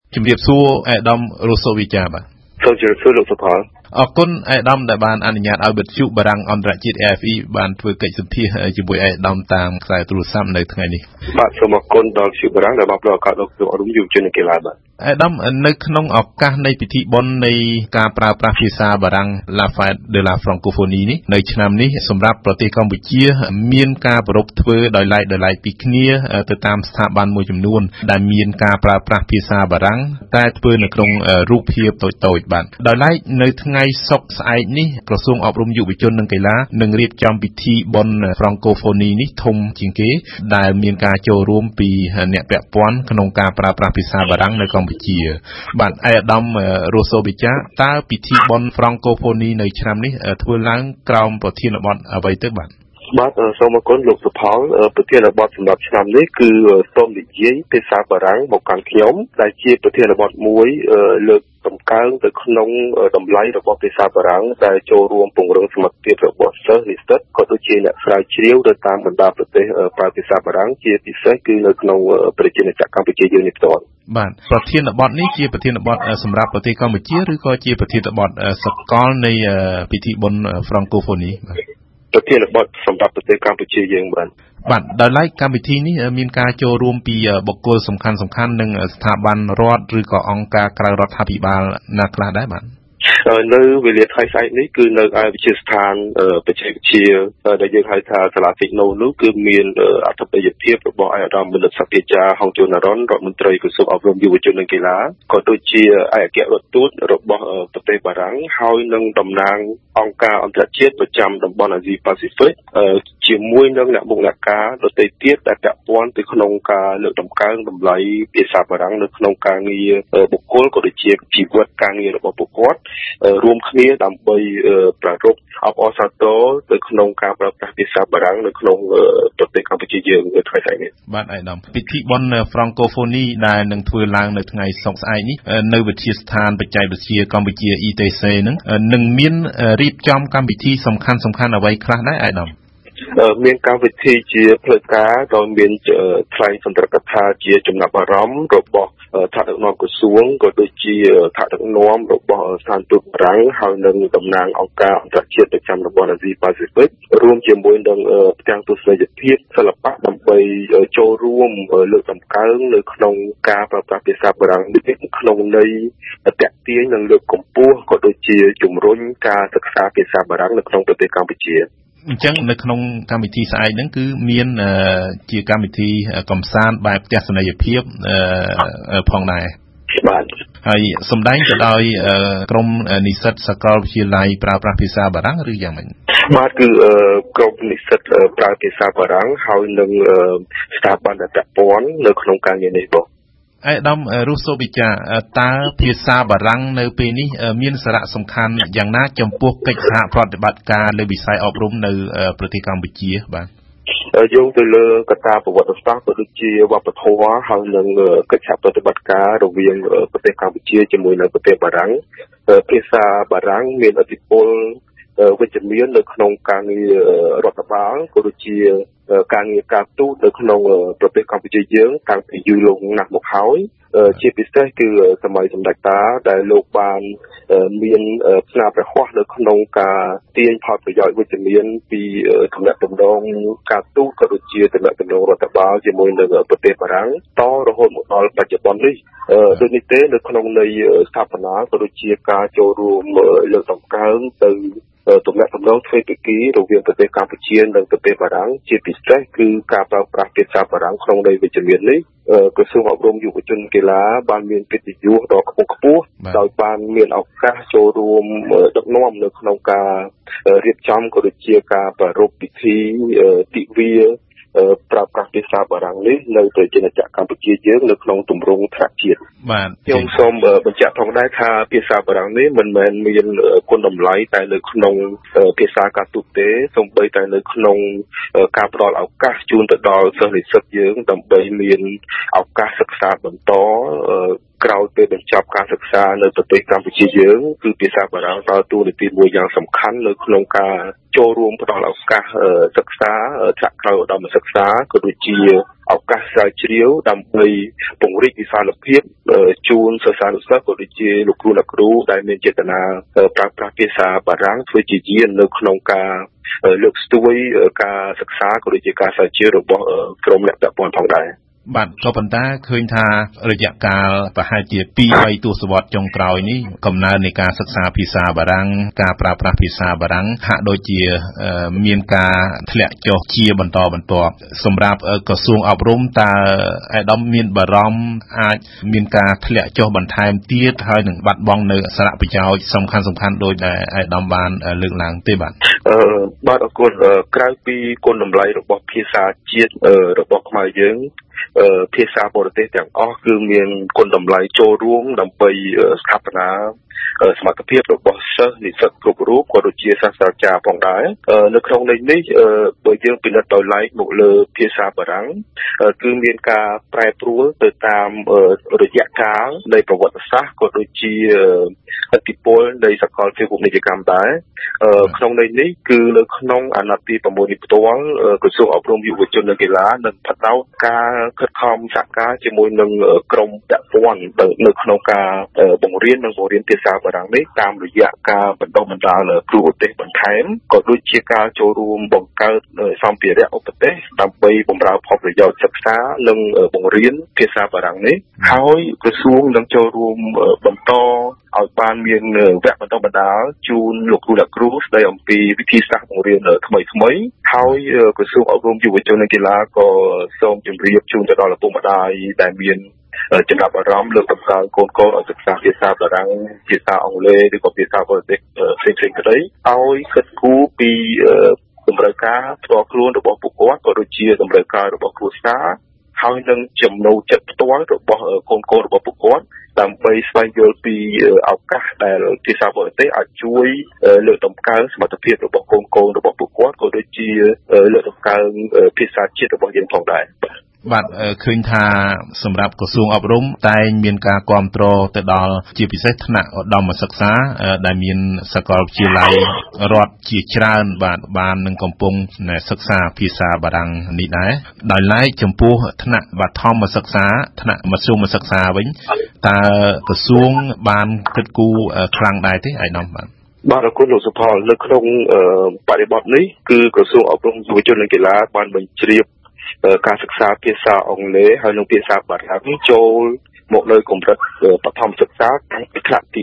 ជំរាបសួរអាដាមរស់សូវិចាបាទសូមជម្រាបសួរលោកសុផលអរគុណអាដាមដែលបានអនុញ្ញាតឲ្យវិទ្យុបារាំងអន្តរជាតិ AFE បានធ្វើកិច្ចសម្ភាសជាមួយអាដាមតាមខ្សែទូរស័ព្ទនៅថ្ងៃនេះបាទសូមអរគុណដល់វិទ្យុបារាំងដែលបានផ្តល់ឱកាសដល់ខ្ញុំអរុំយុវជនកីឡាបាទអាដាមនៅក្នុងឱកាសនៃពិធីបុណ្យនៃការប្រើប្រាស់ភាសាបារាំង La Fête de la Francophonie នេះនៅឆ្នាំនេះសម្រាប់ប្រទេសកម្ពុជាមានការប្រារព្ធធ្វើដោយឡែកពីគ្នាទៅតាមស្ថាប័នមួយចំនួនដែលមានការប្រើប្រាស់ភាសាបារាំងតែធ្វើនៅក្នុងរូបភាពតូចៗបាទដោយឡែកនៅថ្ងៃសុក្រស្អែកនេះក្រសួងអប់រំយុវជននិងកីឡានឹងរៀបចំពិធីបុណ្យ Francophonie នេះធំជាងគេដែលមានការចូលរួមពីអ្នកពាក់ព័ន្ធក្នុងការប្រើប្រាស់ភាសាបារាំងនៅកម្ពុជាបាទអាដាមរស់សូវិចាតើពិធីបុណ្យ Francophonie នៅឆ្នាំនេះធ្វើឡើងក្រោមប្រធានបទអ្វីទៅបាទសូមអរគុណលោកសុផលប្រធានបទសម្រាប់ឆ្នាំនេះគឺសូមនិយាយភាសាបារាំងមកកាន់ខ្ញុំដែលជាប្រធានបទមួយលើកតម្កើងទៅក្នុងតម្លៃរបស់ភាសាបារាំងដែលចូលរួមពង្រឹងសមត្ថភាពរបស់សិស្សនិស្សិតក៏ដូចជាអ្នកស្រាវជ្រាវទៅតាមបណ្ដាប្រទេសប្រើភាសាបារាំងជាពិសេសគឺនៅក្នុងប្រជាជាតិកម្ពុជាយើងនេះផ្ទាល់បាទប្រធានបទនេះជាប្រធានបទសម្រាប់ប្រទេសកម្ពុជាឬក៏ជាប្រធានបទសកលនៃពិធីបុណ្យ Francophonie ប្រធានបទសម្រាប់ប្រទេសកម្ពុជាយើងបាទដោយឡែកកម្មវិធីនេះមានការចូលរួមពីបុគ្គលសំខាន់និងស្ថាប័នរដ្ឋឬក៏អង្គការក្រៅរដ្ឋាភិបាលណាខ្លះដែរបាទនៅវេលាថ្ងៃស្អែកនេះគឺនៅឯវិទ្យាស្ថានបច្ចេកវិទ្យាដែលយើងហៅថាសាលាសិក្នូនោះគឺមានអធិបតីភាពរបស់អាដាមមនិតសភាចាហុងជូណារ៉ុនរដ្ឋមន្ត្រីក្រសួងអប់រំយុវជននិងកីឡាក៏ដូចជាឯកអគ្គរដ្ឋទូតរបស់ប្រទេសបារាំងហើយនឹងតំណាងអង្គការអន្តរជាតិប្រចាំតំបន់អាស៊ីប៉ាស៊ីហ្វិកជាមួយនឹងអ្នកមុខអ្នកការដទៃទៀតដែលពាក់ព័ន្ធទៅក្នុងការលើកតម្កើងតម្លៃភាសាបារាំងនៅក្នុងការងារបុគ្គលក៏ដូចជាជីវិតការងាររបស់ពួកគាត់រួមគ្នាដើម្បីប្រារព្ធអបអរសាទរទៅក្នុងការប្រើប្រាស់ភាសាបារាំងនៅក្នុងប្រទេសកម្ពុជាយើងនៅថ្ងៃស្អែកនេះបាទអាដាមពិធីបុណ្យ Francophonie ដែលនឹងធ្វើឡើងនៅថ្ងៃសុក្រស្អែកនេះនៅវិទ្យាស្ថានបច្ចេកវិទ្យាកម្ពុជា ITC នឹងមានរៀបចំកម្មវិធីសំខាន់អ្វីខ្លះដែរអាដាមមានកម្មវិធីជាផ្លូវការដោយមានថ្លែងសន្ទរកថាជាចំណាប់អារម្មណ៍របស់ថ្នាក់ដឹកនាំក្រសួងក៏ដូចជាថ្នាក់ដឹកនាំរបស់ស្ថានទូតបារាំងហើយនឹងតំណាងអង្គការអន្តរជាតិប្រចាំតំបន់អាស៊ីប៉ាស៊ីហ្វិករួមជាមួយនឹងផ្ទាំងទស្សនីយភាពសិល្បៈដើម្បីចូលរួមលើកតម្កើងនៅក្នុងការប្រើប្រាស់ភាសាបារាំងនេះក្នុងន័យតាក់ទាញនិងលើកកម្ពស់ក៏ដូចជាជំរុញការសិក្សាភាសាបារាំងនៅក្នុងប្រទេសកម្ពុជាអញ្ចឹងនៅក្នុងកម្មវិធីស្អែកហ្នឹងគឺមានជាកម្មវិធីកំសាន្តបែបទស្សនីយភាពផងដែរបាទហើយសម្ដែងទៅដោយក្រុមនិស្សិតសាកលវិទ្យាល័យប្រើប្រាស់ភាសាបារាំងឬយ៉ាងម៉េចបាទគឺក្រុមនិស្សិតប្រើភាសាបារាំងហើយនឹងស្ថាប័នដែលពាក់ព័ន្ធនៅក្នុងការងារនេះបងអាដាមរស់សូវិចាតើភាសាបារាំងនៅពេលនេះមានសារៈសំខាន់យ៉ាងណាចំពោះកិច្ចសហប្រតិបត្តិការលើវិស័យអប់រំនៅប្រទេសកម្ពុជាបាទយោងទៅលើកត្តាប្រវត្តិសាស្ត្រក៏ដូចជាវប្បធម៌ហើយនឹងកិច្ចសហប្រតិបត្តិការរវាងប្រទេសកម្ពុជាជាមួយនៅប្រទេសបារាំងភាសាបារាំងមានឥទ្ធិពលវិជ្ជមាននៅក្នុងការងាររដ្ឋបាលក៏ដូចជាការងារការទូតនៅក្នុងប្រទេសកម្ពុជាយើងតាំងពីយូរលង់ណាស់មកហើយជាពិសេសគឺសម័យសម្ដេចតាដែលលោកបានមានស្នាព្រះហស្ថនៅក្នុងការទាញផលប្រយោជន៍វិជ្ជមានពីទំនាក់ទំនងការទូតក៏ដូចជាទំនាក់ទំនងរដ្ឋបាលជាមួយនឹងប្រទេសបារាំងតរហូតមកដល់បច្ចុប្បន្ននេះដូចនេះទេនៅក្នុងនៃស្ថាបនាក៏ដូចជាការចូលរួមលើកតម្កើងទៅទំនាក់ទំនងទ្វេភាគីរវាងប្រទេសកម្ពុជានិងប្រទេសបារាំងជាពិសេសគឺការប្រើប្រាស់ភាសាបារាំងក្នុងន័យវិជ្ជមាននេះក្រសួងអប់រំយុវជនកីឡាបានមានកិត្តិយសដ៏ខ្ពង់ខ្ពស់ដោយបានមានឱកាសចូលរួមដឹកនាំនៅក្នុងការរៀបចំក៏ដូចជាការប្រារព្ធពិធីទិវាប្រើប្រាស់ភាសាបារាំងនេះនៅប្រជាជាតិកម្ពុជាយើងនៅក្នុងទម្រង់ថ្នាក់ជាតិបាទខ្ញុំសូមបញ្ជាក់ផងដែរថាភាសាបារាំងនេះមិនមែនមានគុណតម្លៃតែនៅក្នុងភាសាការទូតទេសូម្បីតែនៅក្នុងការផ្ដល់ឱកាសជូនទៅដល់សិស្សនិស្សិតយើងដើម្បីមានឱកាសសិក្សាបន្តក្រោយពេលបញ្ចប់ការសិក្សានៅប្រទេសកម្ពុជាយើងគឺភាសាបារាំងដើរតួនាទីមួយយ៉ាងសំខាន់នៅក្នុងការចូលរួមផ្តល់ឱកាសសិក្សាថ្នាក់ក្រោយឧត្តមសិក្សាក៏ដូចជាឱកាសស្រាវជ្រាវដើម្បីពង្រីកវិសាលភាពជូនសិស្សានុសិស្សក៏ដូចជាលោកគ្រូអ្នកគ្រូដែលមានចេតនាប្រើប្រាស់ភាសាបារាំងធ្វើជាយាននៅក្នុងការលើកស្ទួយការសិក្សាក៏ដូចជាការស្រាវជ្រាវរបស់ក្រុមអ្នកពាក់ព័ន្ធផងដែរបាទក៏ប៉ុន្តែឃើញថារយៈកាលប្រហែលជា 2-3 ទសវត្សរ៍ចុងក្រោយនេះកំណើននៃការសិក្សាភាសាបារាំងការប្រើប្រាស់ភាសាបារាំងហាក់ដូចជាមានការធ្លាក់ចុះជាបន្តបន្ទាប់សម្រាប់ក្រសួងអប់រំតើអាដាមមានបារម្ភអាចមានការធ្លាក់ចុះបន្ថែមទៀតហើយនឹងបាត់បង់នៅសារៈប្រយោជន៍សំខាន់ៗដោយដែលអាដាមបានលើកឡើងទេបាទបាទអរគុណក្រៅពីគុណតម្លៃរបស់ភាសាជាតិរបស់ខ្មែរយើងភាសាបរទេសទាំងអស់គឺមានគុណតម្លៃចូលរួមដើម្បីស្ថាបនាសមត្ថភាពរបស់សិស្សនិស្សិតគ្រប់រូបក៏ដូចជាសាស្ត្រាចារ្យផងដែរនៅក្នុងន័យនេះបើយើងពិនិត្យដោយឡែកមកលើភាសាបារាំងគឺមានការប្រែប្រួលទៅតាមរយៈកាលនៃប្រវត្តិសាស្ត្រក៏ដូចជាឥទ្ធិពលនៃសកលភាវូបនីយកម្មដែរក្នុងន័យនេះគឺនៅក្នុងអាណត្តិទី6នេះផ្ទាល់ក្រសួងអប់រំយុវជននិងកីឡានឹងផ្ដោតការខិតខំសហការជាមួយនឹងក្រមពាក់ព័ន្ធនៅក្នុងការបង្រៀនភាសាបារាំងនេះតាមរយៈការបណ្ដុះបណ្ដាលគ្រូឧទ្ទេសបន្ថែមក៏ដូចជាការចូលរួមបង្កើតសម្ភារៈឧបទេសដើម្បីបម្រើផលប្រយោជន៍សិក្សានិងបង្រៀនភាសាបារាំងនេះហើយក្រសួងនឹងចូលរួមបន្តឲ្យបានមានវគ្គបណ្ដុះបណ្ដាលជូនលោកគ្រូអ្នកគ្រូស្ដីអំពីវិធីសាស្ត្របង្រៀនថ្មីហើយក្រសួងអប់រំយុវជននិងកីឡាក៏សូមជម្រាបជូនទៅដល់ឪពុកម្ដាយដែលមានចំណាប់អារម្មណ៍លើកតម្កើងកូនៗឲ្យសិក្សាភាសាបារាំងភាសាអង់គ្លេសឬក៏ភាសាបរទេសផ្សេងៗក្តីឲ្យគិតគូរពីតម្រូវការផ្ទាល់ខ្លួនរបស់ពួកគាត់ក៏ដូចជាតម្រូវការរបស់គ្រួសារហើយនឹងចំណូលចិត្តផ្ទាល់របស់កូនៗរបស់ពួកគាត់ដើម្បីស្វែងយល់ពីឱកាសដែលភាសាបរទេសអាចជួយលើកតម្កើងសមត្ថភាពរបស់កូនៗរបស់ពួកគាត់ក៏ដូចជាលើកតម្កើងភាសាជាតិរបស់យើងផងដែរបាទឃើញថាសម្រាប់ក្រសួងអប់រំតែងមានការគាំទ្រទៅដល់ជាពិសេសថ្នាក់ឧត្តមសិក្សាដែលមានសាកលវិទ្យាល័យរដ្ឋជាច្រើនបាទបាននឹងកំពុងសិក្សាភាសាបារាំងនេះដែរដោយឡែកចំពោះថ្នាក់បឋមសិក្សាថ្នាក់មធ្យមសិក្សាវិញតើក្រសួងបានគិតគូរខ្លាំងដែរទេអាយដាមបាទអរគុណលោកសុផលនៅក្នុងបរិបទនេះគឺក្រសួងអប់រំយុវជននិងកីឡាបានបញ្ជ្រាបការសិក្សាភាសាអង់គ្លេសហើយនិងភាសាបារាំងចូលមកនៅកម្រិតបឋមសិក្សាតាំងពីថ្នាក់ទី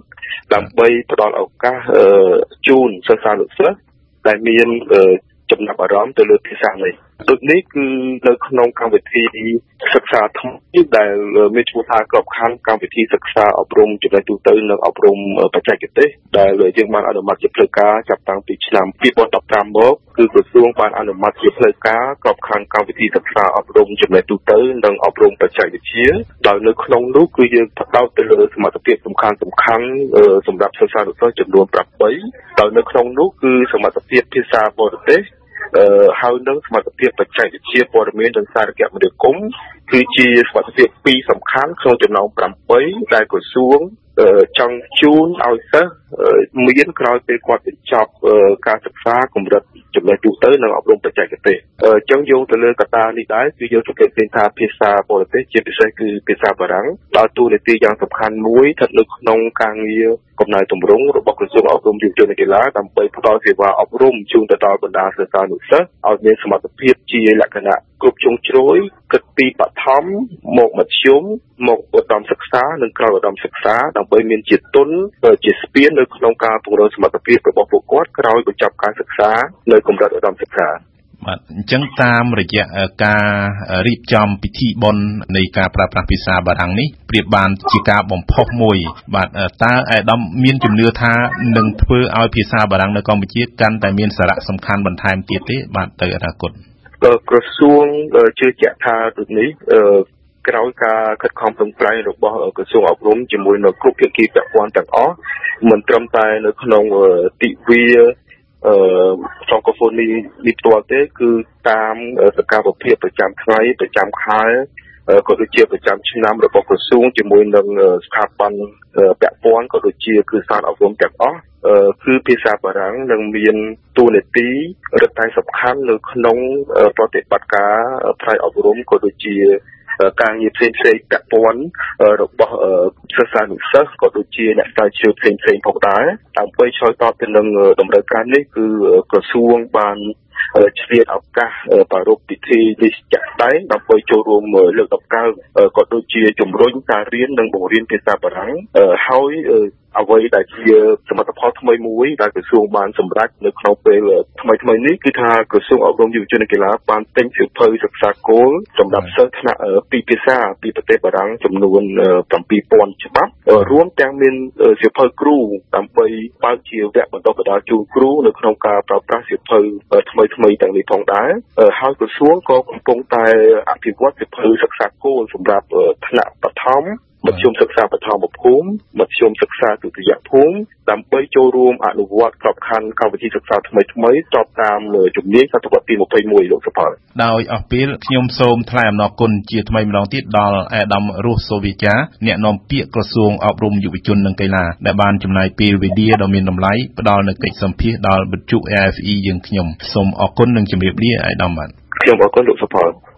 4ដើម្បីផ្ដល់ឱកាសជូនសិស្សានុសិស្សដែលមានចំណាប់អារម្មណ៍ទៅលើភាសានេះដូចនេះគឺនៅក្នុងកម្មវិធីសិក្សាថ្មីដែលមានឈ្មោះថាក្របខ័ណ្ឌកម្មវិធីសិក្សាអប់រំចំណេះទូទៅនិងអប់រំបច្ចេកទេសដែលយើងបានអនុម័តជាផ្លូវការចាប់តាំងពីឆ្នាំ2015មកគឺក្រសួងបានអនុម័តជាផ្លូវការក្របខ័ណ្ឌកម្មវិធីសិក្សាអប់រំចំណេះទូទៅនិងអប់រំបច្ចេកវិទ្យាដោយនៅក្នុងនោះគឺយើងផ្ដោតទៅលើសមត្ថភាពសំខាន់ៗសម្រាប់សិស្សានុសិស្សចំនួន8ដោយនៅក្នុងនោះគឺសមត្ថភាពភាសាបរទេសហើយនឹងសមត្ថភាពបច្ចេកវិទ្យាព័ត៌មាននិងសារគមនាគមន៍គឺជាសមត្ថភាព2សំខាន់ក្នុងចំណោម8ដែលក្រសួងចង់ជូនឲ្យសិស្សមានក្រោយពេលគាត់បញ្ចប់ការសិក្សាកម្រិតចំណេះទូទៅនិងអប់រំបច្ចេកទេសអញ្ចឹងយោងទៅលើកត្តានេះដែរគឺយើងសង្កេតឃើញថាភាសាបរទេសជាពិសេសគឺភាសាបារាំងដើរតួនាទីយ៉ាងសំខាន់មួយស្ថិតនៅក្នុងការងារកំណែទម្រង់របស់ក្រសួងអប់រំយុវជននិងកីឡាដើម្បីផ្តល់សេវាអប់រំជូនទៅដល់បណ្ដាសិស្សានុសិស្សឲ្យមានសមត្ថភាពជាលក្ខណៈគ្រប់ជ្រុងជ្រោយគិតពីបឋមមកមធ្យមមកឧត្តមសិក្សានិងក្រៅឧត្តមសិក្សាដើម្បីមានជាទុនជាស្ពាននៅក្នុងការពង្រឹងសមត្ថភាពរបស់ពួកគាត់ក្រោយបញ្ចប់ការសិក្សានៅកម្រិតឧត្តមសិក្សាបាទអញ្ចឹងតាមរយៈការរៀបចំពិធីបុណ្យនៃការប្រើប្រាស់ភាសាបារាំងនេះប្រៀបបានជាការបំផុសមួយបាទតើអាដាមមានជំនឿថានឹងធ្វើឲ្យភាសាបារាំងនៅកម្ពុជាកាន់តែមានសារៈសំខាន់បន្ថែមទៀតទេបាទទៅអនាគតក្រសួងជឿជាក់ថាដូចនេះក្រោយការខិតខំប្រឹងប្រែងរបស់ក្រសួងអប់រំជាមួយនឹងគ្រប់ភាគីពាក់ព័ន្ធទាំងអស់មិនត្រឹមតែនៅក្នុងទិវាfrancophoneនេះផ្ទាល់ទេគឺតាមសកម្មភាពប្រចាំថ្ងៃប្រចាំខែក៏ដូចជាប្រចាំឆ្នាំរបស់ក្រសួងជាមួយនឹងស្ថាប័នពាក់ព័ន្ធក៏ដូចជាគ្រឹះស្ថានអប់រំទាំងអស់គឺភាសាបារាំងនឹងមានតួនាទីរឹតតែសំខាន់នៅក្នុងប្រតិបត្តិការផ្នែកអប់រំក៏ដូចជាការងារផ្សេងៗពាក់ព័ន្ធរបស់សិស្សានុសិស្សក៏ដូចជាអ្នកស្រាវជ្រាវផ្សេងៗផងដែរដើម្បីឆ្លើយតបទៅនឹងតម្រូវការនេះគឺក្រសួងបានឆ្លៀតឱកាសប្រារព្ធពិធីនេះជាក់ស្ដែងដើម្បីចូលរួមលើកតម្កើងក៏ដូចជាជំរុញការរៀននិងបង្រៀនភាសាបារាំងហើយអ្វីដែលជាសមិទ្ធផលថ្មីមួយដែលក្រសួងបានសម្រេចនៅក្នុងពេលថ្មីៗនេះគឺថាក្រសួងអប់រំយុវជននិងកីឡាបានទិញសៀវភៅសិក្សាគោលសម្រាប់សិស្សថ្នាក់ពីរភាសាពីប្រទេសបារាំងចំនួន 7,000 ច្បាប់រួមទាំងមានសៀវភៅគ្រូដើម្បីបើកជាវគ្គបណ្ដុះបណ្ដាលជូនគ្រូនៅក្នុងការប្រើប្រាស់សៀវភៅថ្មីៗទាំងនេះផងដែរហើយក្រសួងក៏កំពុងតែអភិវឌ្ឍសៀវភៅសិក្សាគោលសម្រាប់ថ្នាក់បឋមមធ្យមសិក្សាបឋមភូមិមធ្យមសិក្សាទុតិយភូមិដើម្បីចូលរួមអនុវត្តក្របខ័ណ្ឌកម្មវិធីសិក្សាថ្មីៗស្របតាមជំនាញសតវត្សទី21លោកសុផលដោយអស់ពេលខ្ញុំសូមថ្លែងអំណរគុណជាថ្មីម្ដងទៀតដល់អាដាមរស់សូវីចាអ្នកនាំពាក្យក្រសួងអប់រំយុវជននិងកីឡាដែលបានចំណាយពេលវេលាដ៏មានតម្លៃផ្ដល់នូវកិច្ចសម្ភាសន៍ដល់វិទ្យុ AFE យើងខ្ញុំសូមអរគុណនិងជម្រាបលាអាដាមបាទខ្ញុំអរគុណលោកសុផល